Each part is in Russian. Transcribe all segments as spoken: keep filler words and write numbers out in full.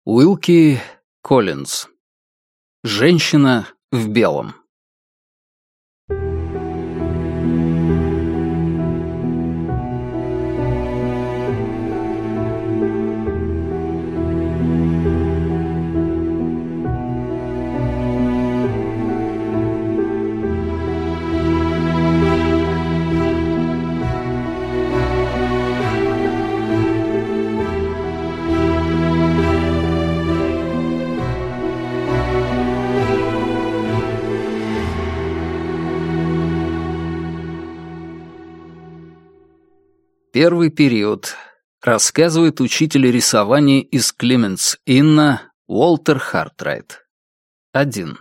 Уилки Коллинз. Женщина в белом. Первый период. Рассказывает учитель рисования из Клементс-Инна Уолтер Хартрайт. один.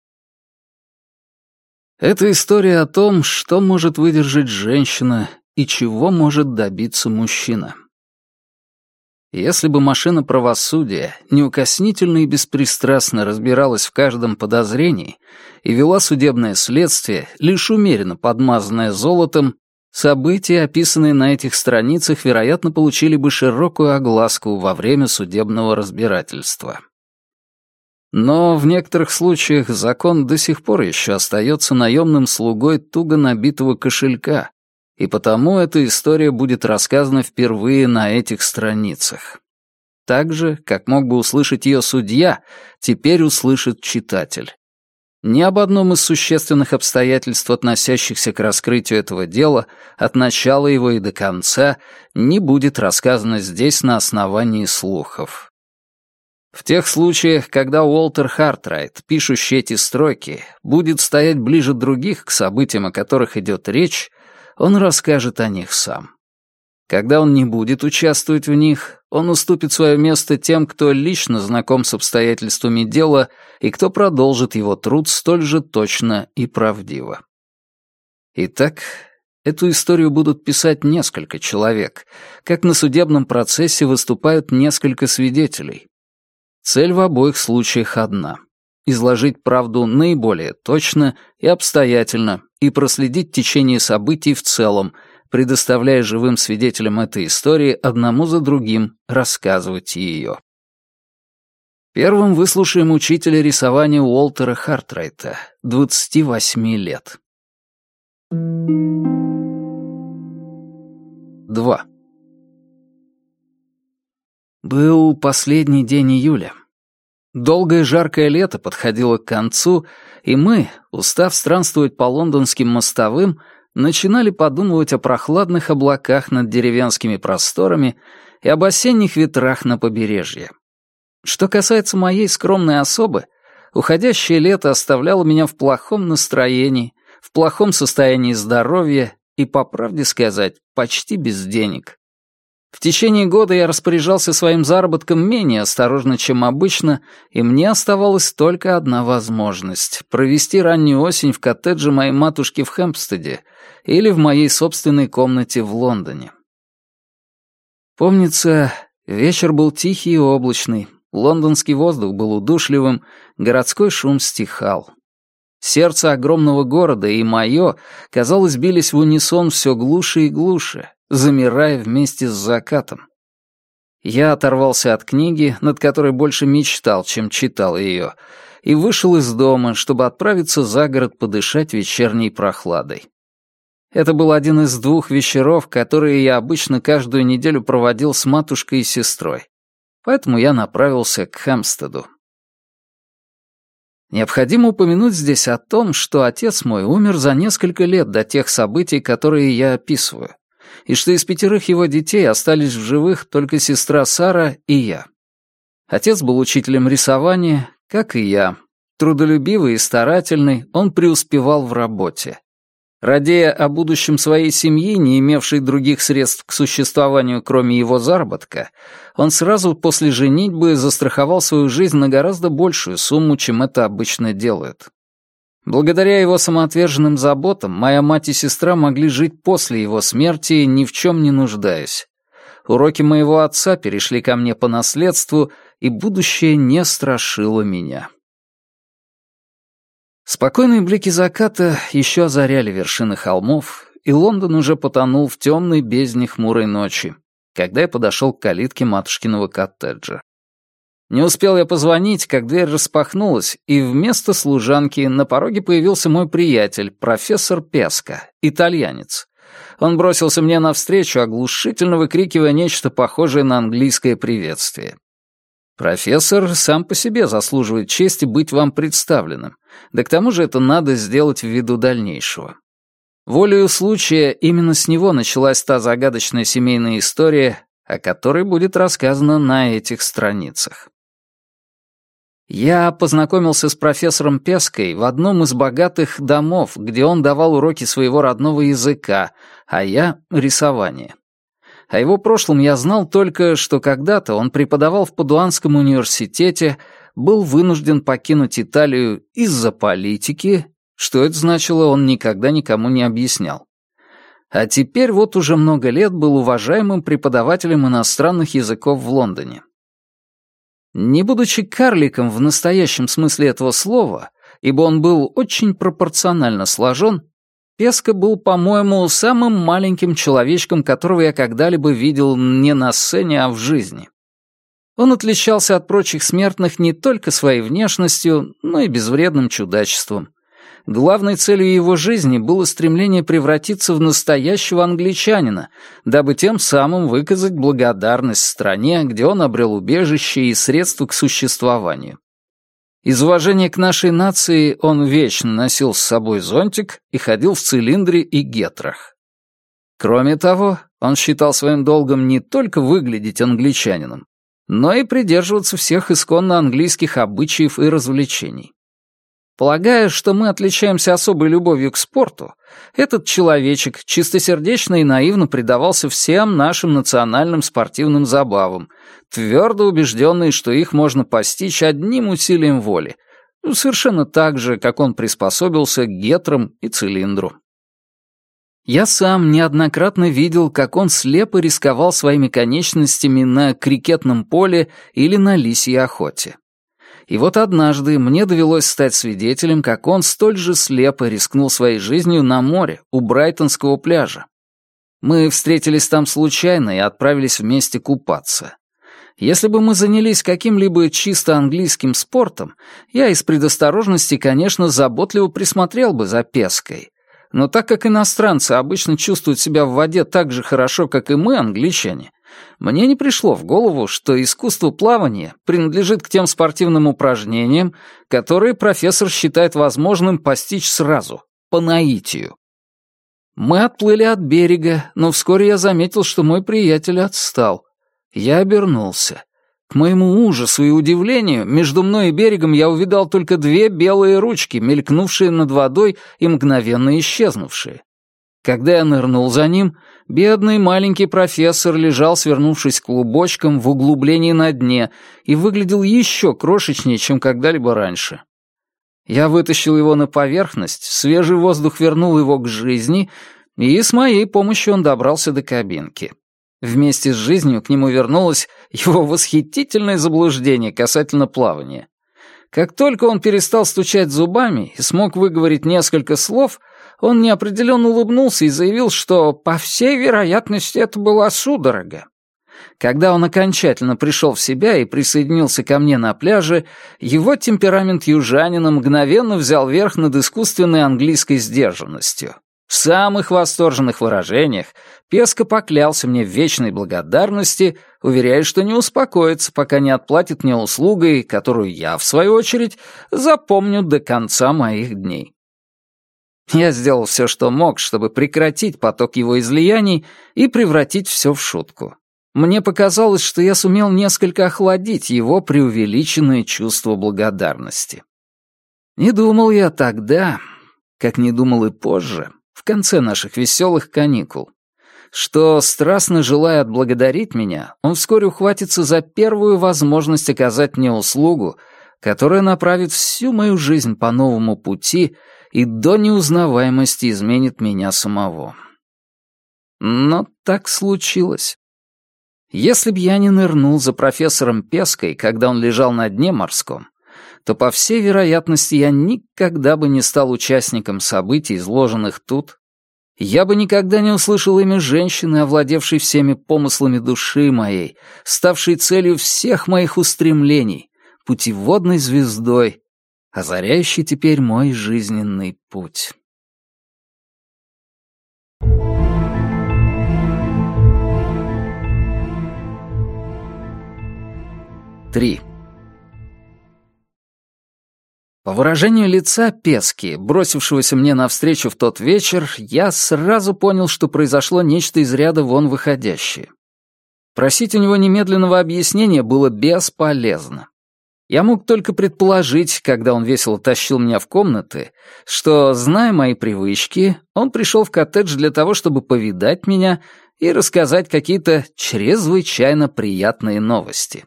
Это история о том, что может выдержать женщина и чего может добиться мужчина. Если бы машина правосудия неукоснительно и беспристрастно разбиралась в каждом подозрении и вела судебное следствие, лишь умеренно подмазанное золотом, события, описанные на этих страницах, вероятно, получили бы широкую огласку во время судебного разбирательства. Но в некоторых случаях закон до сих пор еще остается наемным слугой туго набитого кошелька, и потому эта история будет рассказана впервые на этих страницах. Так же, как мог бы услышать ее судья, теперь услышит читатель. Ни об одном из существенных обстоятельств, относящихся к раскрытию этого дела, от начала его и до конца, не будет рассказано здесь на основании слухов. В тех случаях, когда Уолтер Хартрайт, пишущий эти строки, будет стоять ближе других к событиям, о которых идет речь, он расскажет о них сам. Когда он не будет участвовать в них, он уступит свое место тем, кто лично знаком с обстоятельствами дела и кто продолжит его труд столь же точно и правдиво. Итак, эту историю будут писать несколько человек, как на судебном процессе выступают несколько свидетелей. Цель в обоих случаях одна — изложить правду наиболее точно и обстоятельно и проследить течение событий в целом, предоставляя живым свидетелям этой истории одному за другим рассказывать ее. Первым выслушаем учителя рисования Уолтера Хартрайта, двадцати восьми лет. два. Был последний день июля. Долгое жаркое лето подходило к концу, и мы, устав странствовать по лондонским мостовым, начинали подумывать о прохладных облаках над деревенскими просторами и об осенних ветрах на побережье. Что касается моей скромной особы, уходящее лето оставляло меня в плохом настроении, в плохом состоянии здоровья и, по правде сказать, почти без денег. В течение года я распоряжался своим заработком менее осторожно, чем обычно, и мне оставалась только одна возможность — провести раннюю осень в коттедже моей матушки в Хэмпстеде или в моей собственной комнате в Лондоне. Помнится, вечер был тихий и облачный, лондонский воздух был удушливым, городской шум стихал. Сердце огромного города и мое, казалось, бились в унисон все глуше и глуше, замирая вместе с закатом. Я оторвался от книги, над которой больше мечтал, чем читал ее, и вышел из дома, чтобы отправиться за город подышать вечерней прохладой. Это был один из двух вечеров, которые я обычно каждую неделю проводил с матушкой и сестрой, поэтому я направился к Хэмпстеду. Необходимо упомянуть здесь о том, что отец мой умер за несколько лет до тех событий, которые я описываю, и что из пятерых его детей остались в живых только сестра Сара и я. Отец был учителем рисования, как и я. Трудолюбивый и старательный, он преуспевал в работе. Радея о будущем своей семьи, не имевшей других средств к существованию, кроме его заработка, он сразу после женитьбы застраховал свою жизнь на гораздо большую сумму, чем это обычно делают. Благодаря его самоотверженным заботам моя мать и сестра могли жить после его смерти, ни в чем не нуждаясь. Уроки моего отца перешли ко мне по наследству, и будущее не страшило меня. Спокойные блики заката еще озаряли вершины холмов, и Лондон уже потонул в темной бездне хмурой ночи, когда я подошел к калитке матушкиного коттеджа. Не успел я позвонить, как дверь распахнулась, и вместо служанки на пороге появился мой приятель, профессор Песка, итальянец. Он бросился мне навстречу, оглушительно выкрикивая нечто похожее на английское приветствие. Профессор сам по себе заслуживает чести быть вам представленным, да к тому же это надо сделать ввиду дальнейшего. Волею случая именно с него началась та загадочная семейная история, о которой будет рассказано на этих страницах. Я познакомился с профессором Пеской в одном из богатых домов, где он давал уроки своего родного языка, а я — рисование. О его прошлом я знал только, что когда-то он преподавал в Падуанском университете, был вынужден покинуть Италию из-за политики, что это значило, он никогда никому не объяснял. А теперь вот уже много лет был уважаемым преподавателем иностранных языков в Лондоне. Не будучи карликом в настоящем смысле этого слова, ибо он был очень пропорционально сложен, Песка был, по-моему, самым маленьким человечком, которого я когда-либо видел не на сцене, а в жизни. Он отличался от прочих смертных не только своей внешностью, но и безвредным чудачеством. Главной целью его жизни было стремление превратиться в настоящего англичанина, дабы тем самым выказать благодарность стране, где он обрел убежище и средства к существованию. Из уважения к нашей нации он вечно носил с собой зонтик и ходил в цилиндре и гетрах. Кроме того, он считал своим долгом не только выглядеть англичанином, но и придерживаться всех исконно английских обычаев и развлечений. Полагая, что мы отличаемся особой любовью к спорту, этот человечек чистосердечно и наивно предавался всем нашим национальным спортивным забавам, твердо убежденный, что их можно постичь одним усилием воли, совершенно так же, как он приспособился к гетрам и цилиндру. Я сам неоднократно видел, как он слепо рисковал своими конечностями на крикетном поле или на лисьей охоте. И вот однажды мне довелось стать свидетелем, как он столь же слепо рискнул своей жизнью на море, у Брайтонского пляжа. Мы встретились там случайно и отправились вместе купаться. Если бы мы занялись каким-либо чисто английским спортом, я из предосторожности, конечно, заботливо присмотрел бы за Пеской. Но так как иностранцы обычно чувствуют себя в воде так же хорошо, как и мы, англичане, мне не пришло в голову, что искусство плавания принадлежит к тем спортивным упражнениям, которые профессор считает возможным постичь сразу, по наитию. Мы отплыли от берега, но вскоре я заметил, что мой приятель отстал. Я обернулся. К моему ужасу и удивлению, между мной и берегом я увидал только две белые ручки, мелькнувшие над водой и мгновенно исчезнувшие. Когда я нырнул за ним, бедный маленький профессор лежал, свернувшись клубочком в углублении на дне, и выглядел еще крошечнее, чем когда-либо раньше. Я вытащил его на поверхность, свежий воздух вернул его к жизни, и с моей помощью он добрался до кабинки. Вместе с жизнью к нему вернулось его восхитительное заблуждение касательно плавания. Как только он перестал стучать зубами и смог выговорить несколько слов, он неопределенно улыбнулся и заявил, что, по всей вероятности, это была судорога. Когда он окончательно пришел в себя и присоединился ко мне на пляже, его темперамент южанина мгновенно взял верх над искусственной английской сдержанностью. В самых восторженных выражениях Песка поклялся мне в вечной благодарности, уверяя, что не успокоится, пока не отплатит мне услугой, которую я, в свою очередь, запомню до конца моих дней. Я сделал все, что мог, чтобы прекратить поток его излияний и превратить все в шутку. Мне показалось, что я сумел несколько охладить его преувеличенное чувство благодарности. Не думал я тогда, как не думал и позже, в конце наших веселых каникул, что, страстно желая отблагодарить меня, он вскоре ухватится за первую возможность оказать мне услугу, которая направит всю мою жизнь по новому пути и до неузнаваемости изменит меня самого. Но так случилось. Если б я не нырнул за профессором Пеской, когда он лежал на дне морском, то, по всей вероятности, я никогда бы не стал участником событий, изложенных тут, Я бы никогда не услышал имя женщины, овладевшей всеми помыслами души моей, ставшей целью всех моих устремлений, путеводной звездой, озаряющей теперь мой жизненный путь. Три. По выражению лица Пески, бросившегося мне навстречу в тот вечер, я сразу понял, что произошло нечто из ряда вон выходящее. Просить у него немедленного объяснения было бесполезно. Я мог только предположить, когда он весело тащил меня в комнаты, что, зная мои привычки, он пришел в коттедж для того, чтобы повидать меня и рассказать какие-то чрезвычайно приятные новости.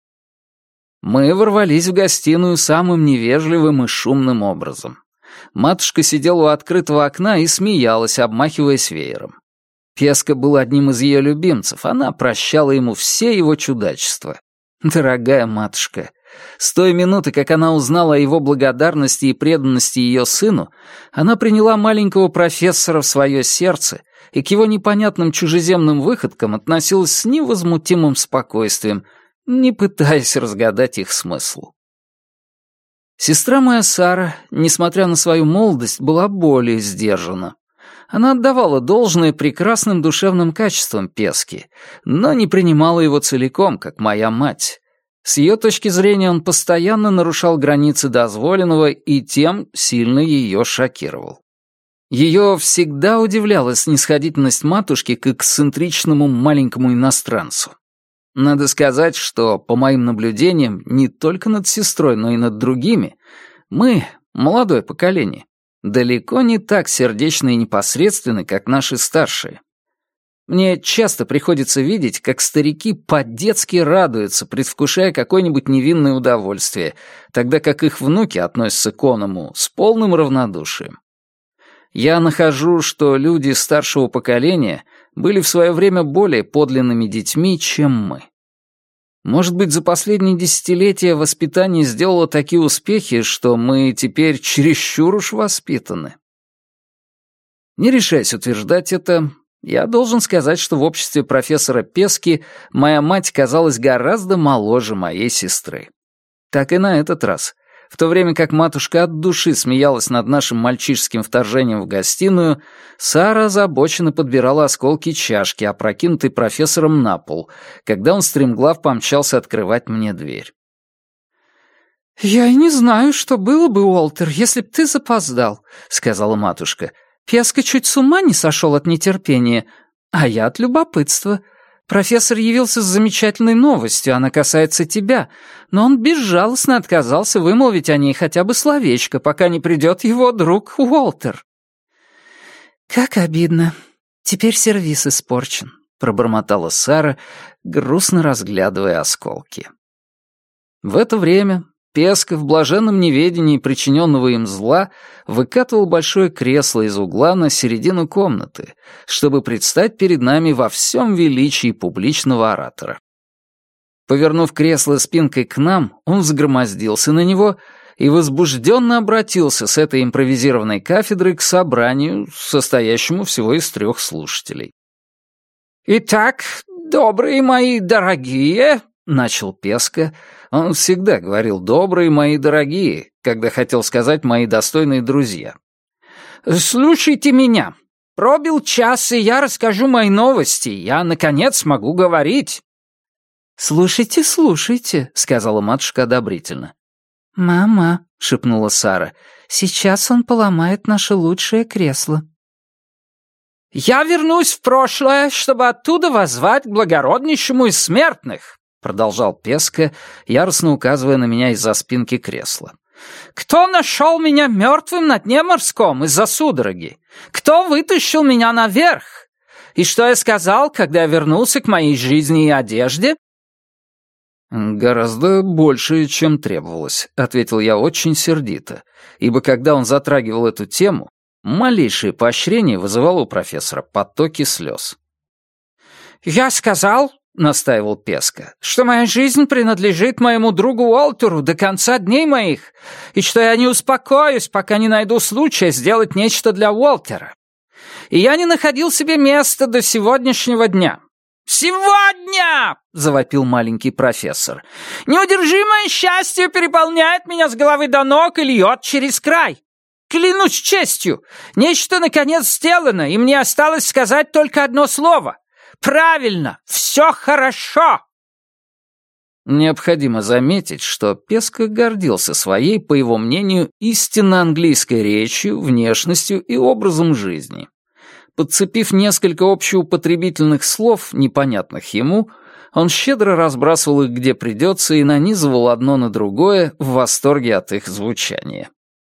Мы ворвались в гостиную самым невежливым и шумным образом. Матушка сидела у открытого окна и смеялась, обмахиваясь веером. Песка был одним из ее любимцев, она прощала ему все его чудачества. Дорогая матушка, с той минуты, как она узнала о его благодарности и преданности ее сыну, она приняла маленького профессора в свое сердце и к его непонятным чужеземным выходкам относилась с невозмутимым спокойствием, не пытаясь разгадать их смысл. Сестра моя Сара, несмотря на свою молодость, была более сдержана. Она отдавала должное прекрасным душевным качествам Пески, но не принимала его целиком, как моя мать. С ее точки зрения он постоянно нарушал границы дозволенного и тем сильно ее шокировал. Ее всегда удивляла снисходительность матушки к эксцентричному маленькому иностранцу. Надо сказать, что, по моим наблюдениям, не только над сестрой, но и над другими, мы, молодое поколение, далеко не так сердечны и непосредственны, как наши старшие. Мне часто приходится видеть, как старики по-детски радуются, предвкушая какое-нибудь невинное удовольствие, тогда как их внуки относятся к оному с полным равнодушием. Я нахожу, что люди старшего поколения были в свое время более подлинными детьми, чем мы. Может быть, за последние десятилетия воспитание сделало такие успехи, что мы теперь чересчур уж воспитаны. Не решаясь утверждать это, я должен сказать, что в обществе профессора Пески моя мать казалась гораздо моложе моей сестры. Так и на этот раз. В то время как матушка от души смеялась над нашим мальчишеским вторжением в гостиную, Сара озабоченно подбирала осколки чашки, опрокинутой профессором на пол, когда он стремглав помчался открывать мне дверь. «Я и не знаю, что было бы, Уолтер, если б ты запоздал», — сказала матушка. «Песка чуть с ума не сошел от нетерпения, а я от любопытства. Профессор явился с замечательной новостью, она касается тебя, но он безжалостно отказался вымолвить о ней хотя бы словечко, пока не придет его друг Уолтер». «Как обидно. Теперь сервиз испорчен», — пробормотала Сара, грустно разглядывая осколки. В это время Песка в блаженном неведении причиненного им зла выкатывал большое кресло из угла на середину комнаты, чтобы предстать перед нами во всем величии публичного оратора. Повернув кресло спинкой к нам, он взгромоздился на него и возбужденно обратился с этой импровизированной кафедры к собранию, состоящему всего из трех слушателей. «Итак, добрые мои дорогие», — начал Песка. Он всегда говорил «добрые мои дорогие», когда хотел сказать «мои достойные друзья». «Слушайте меня. Пробил час, и я расскажу мои новости. Я, наконец, могу говорить». «Слушайте, слушайте», — сказала матушка одобрительно. «Мама», — шепнула Сара, — «сейчас он поломает наше лучшее кресло». «Я вернусь в прошлое, чтобы оттуда воззвать к благороднейшему из смертных», — продолжал Песка, яростно указывая на меня из-за спинки кресла. «Кто нашел меня мертвым на дне морском из-за судороги? Кто вытащил меня наверх? И что я сказал, когда я вернулся к моей жизни и одежде?» «Гораздо больше, чем требовалось», — ответил я очень сердито, ибо когда он затрагивал эту тему, малейшее поощрение вызывало у профессора потоки слез. «Я сказал, — настаивал Песка, — что моя жизнь принадлежит моему другу Уолтеру до конца дней моих, и что я не успокоюсь, пока не найду случая сделать нечто для Уолтера. и я не находил себе места до сегодняшнего дня. «Сегодня!» — завопил маленький профессор. «Неудержимое счастье переполняет меня с головы до ног и льет через край. Клянусь честью, нечто наконец сделано, и мне осталось сказать только одно слово. Правильно, все хорошо!» Необходимо заметить, что Песка гордился своей, по его мнению, истинно английской речью, внешностью и образом жизни. Подцепив несколько общеупотребительных слов, непонятных ему, он щедро разбрасывал их где придется и нанизывал одно на другое в восторге от их звучания.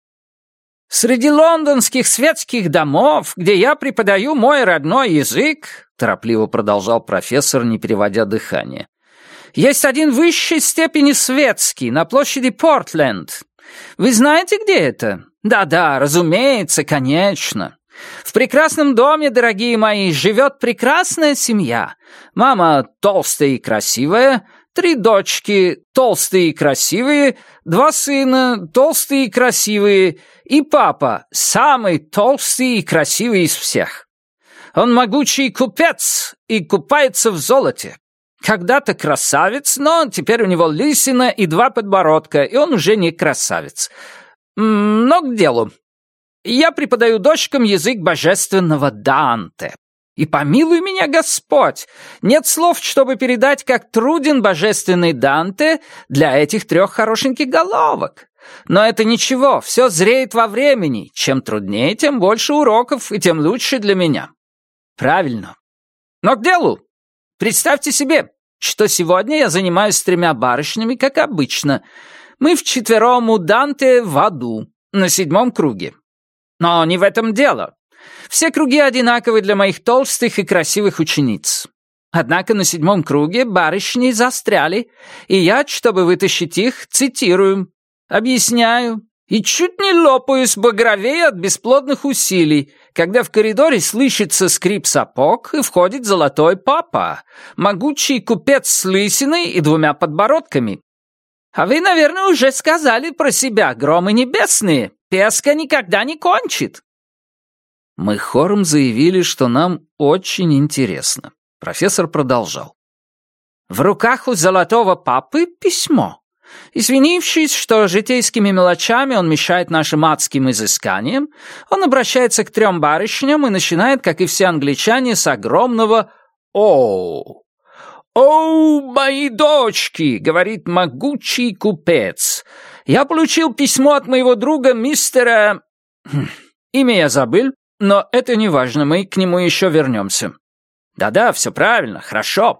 «Среди лондонских светских домов, где я преподаю мой родной язык», торопливо продолжал профессор, не переводя дыхание, «есть один в высшей степени светский, на площади Портленд. Вы знаете, где это? Да-да, разумеется, конечно. В прекрасном доме, дорогие мои, живет прекрасная семья. Мама толстая и красивая, три дочки толстые и красивые, два сына толстые и красивые, и папа самый толстый и красивый из всех. Он могучий купец и купается в золоте. Когда-то красавец, но теперь у него лысина и два подбородка, и он уже не красавец. Но к делу. Я преподаю дочкам язык божественного Данте. И помилуй меня, Господь, нет слов, чтобы передать, как труден божественный Данте для этих трех хорошеньких головок. Но это ничего, все зреет во времени. Чем труднее, тем больше уроков, и тем лучше для меня. Правильно. Но к делу. Представьте себе, что сегодня я занимаюсь с тремя барышнями, как обычно. Мы вчетвером у Данте в аду, на седьмом круге. Но не в этом дело. Все круги одинаковы для моих толстых и красивых учениц. Однако на седьмом круге барышни застряли, и я, чтобы вытащить их, цитирую, объясняю, и чуть не лопаюсь багровее от бесплодных усилий, когда в коридоре слышится скрип сапог и входит золотой папа, могучий купец с лысиной и двумя подбородками. А вы, наверное, уже сказали про себя, громы небесные. Песка никогда не кончит. Мы хором заявили, что нам очень интересно. Профессор продолжал. В руках у золотого папы письмо. Извинившись, что житейскими мелочами он мешает нашим адским изысканиям, он обращается к трем барышням и начинает, как и все англичане, с огромного «Оу». «Оу, мои дочки!» — говорит могучий купец. «Я получил письмо от моего друга мистера...» Имя я забыл, но это не важно, мы к нему еще вернемся. Да-да, все правильно, хорошо.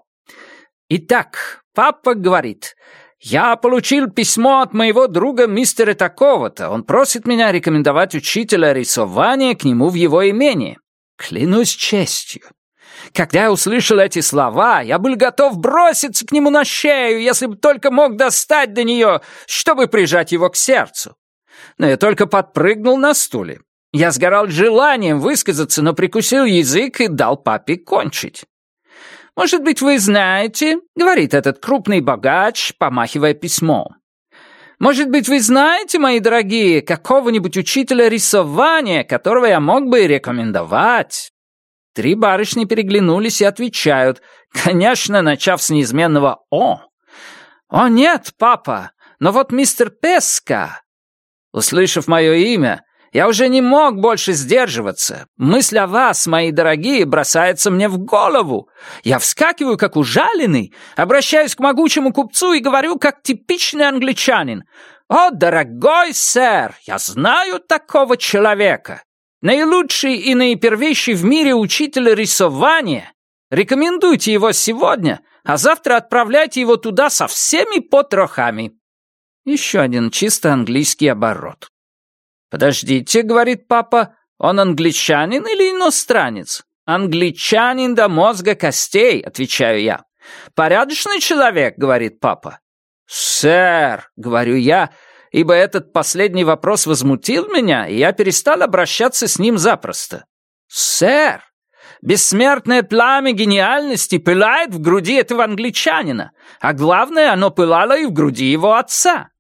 Итак, папа говорит... «Я получил письмо от моего друга мистера такого-то. Он просит меня рекомендовать учителя рисования к нему в его имении. Клянусь честью. Когда я услышал эти слова, я был готов броситься к нему на шею, если бы только мог достать до нее, чтобы прижать его к сердцу. Но я только подпрыгнул на стуле. Я сгорал желанием высказаться, но прикусил язык и дал папе кончить. «Может быть, вы знаете, — говорит этот крупный богач, помахивая письмом, — может быть, вы знаете, мои дорогие, какого-нибудь учителя рисования, которого я мог бы рекомендовать?» Три барышни переглянулись и отвечают, конечно, начав с неизменного «О». «О, нет, папа, но вот мистер Песка». Услышав мое имя, я уже не мог больше сдерживаться. Мысль о вас, мои дорогие, бросается мне в голову. Я вскакиваю, как ужаленный, обращаюсь к могучему купцу и говорю, как типичный англичанин. «О, дорогой сэр, я знаю такого человека. Наилучший и наипервейший в мире учитель рисования. Рекомендуйте его сегодня, а завтра отправляйте его туда со всеми потрохами». Еще один чисто английский оборот. «Подождите, — говорит папа, — он англичанин или иностранец?» «Англичанин до мозга костей», — отвечаю я. «Порядочный человек», — говорит папа. «Сэр», — говорю я, ибо этот последний вопрос возмутил меня, и я перестал обращаться с ним запросто. «Сэр, бессмертное пламя гениальности пылает в груди этого англичанина, а главное, оно пылало и в груди его отца.